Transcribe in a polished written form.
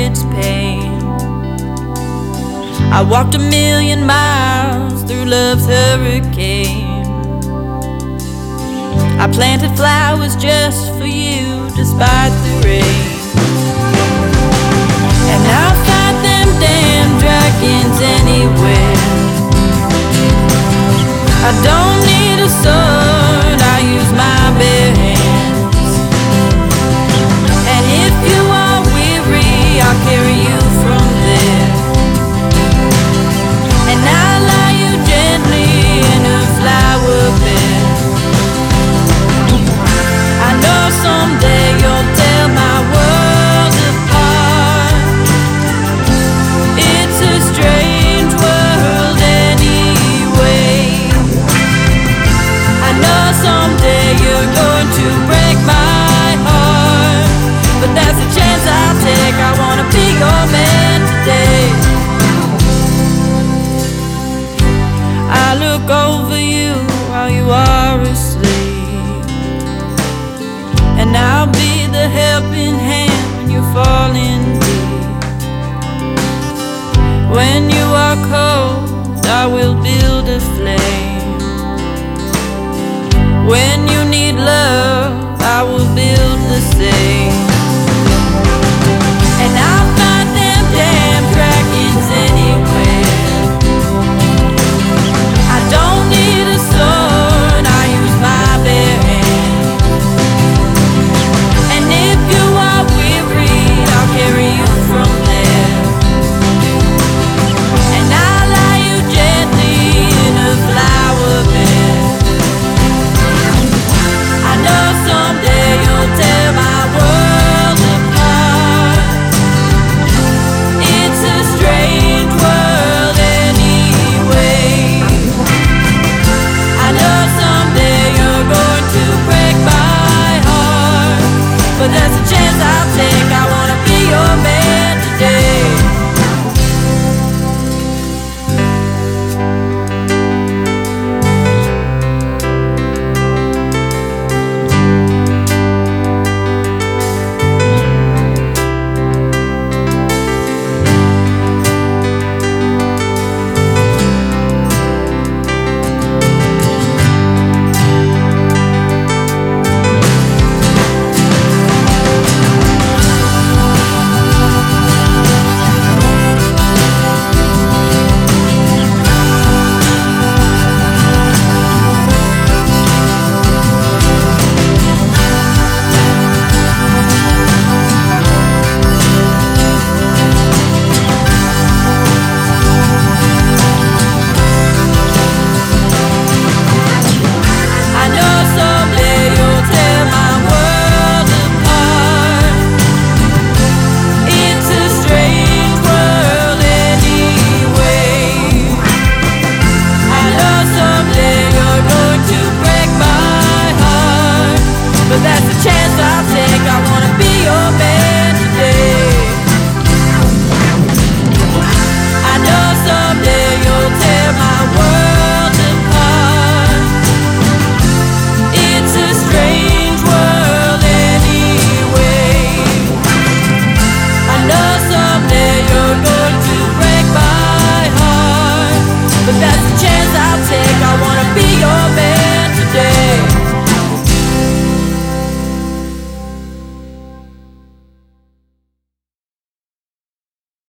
its pain. I walked 1,000,000 miles through love's hurricane. I planted flowers just for you despite the rain. And I'll fight them damn dragons anywhere. I don't need a sword, I use my bare hands. And if you are weary, I'll carry you from there. And I'll lie you gently in a flower bed. I know someday you'll tear my world apart. It's a strange world anyway. I know someday you're going to break my heart, but that's a chance I'll take. I wanna be your man today. I look over you while you are asleep, and I'll be the helping hand when you're falling deep. When you are cold, I will build a flame. When you need love, I will build the same. And I'll fight them damn dragons anywhere. I don't need a sword, I use my bare hands. And if you are weary, I'll carry you from there. And I'll lie you gently in a flower bed. I know someday you'll tear my world apart. It's a strange world anyway. I know someday you're going to break my heart, but that's a chance I'll take. I wanna be your man today. I know someday you'll tear my world apart. It's a strange world anyway. I know someday you're going to break my heart, but that's a chance I'll take. I wanna be your man today. I know someday you'll tear my world apart. It's a strange world anyway. I know someday you're going to break my heart, but that's a chance I'll take. I wanna be your man.